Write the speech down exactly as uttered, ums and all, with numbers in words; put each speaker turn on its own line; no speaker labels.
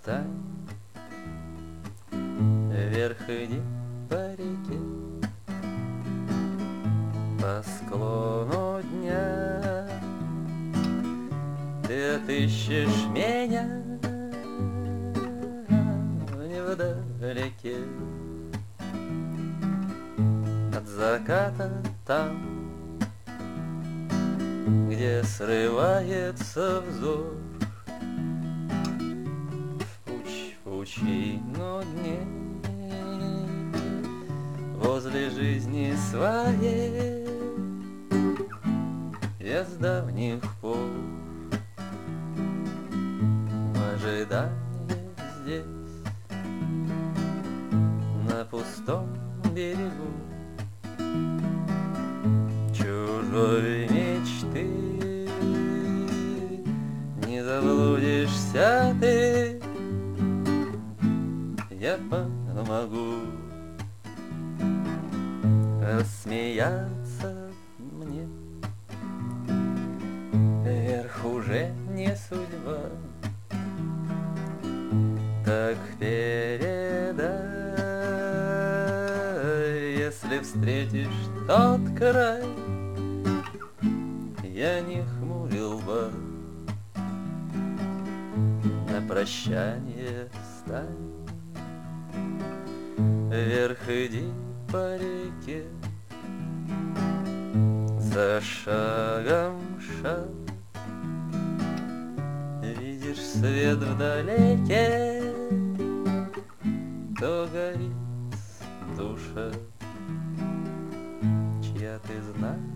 Встань, вверх иди по реке, по склону дня. Ты отыщешь меня невдалеке от заката там, где срывается взор в пуч, пучину дней, возле жизни своей я с давних пор в ожидании здесь, на пустом берегу чужой мечты. Не заблудишься ты, я помогу рассмеяться мне. Вверх уже не судьба, так передай, если встретишь тот край, я не хмурил бы, на прощание встань. Вверх иди по реке, за шагом шаг, видишь свет вдалеке, то горит душа, чья ты знаешь.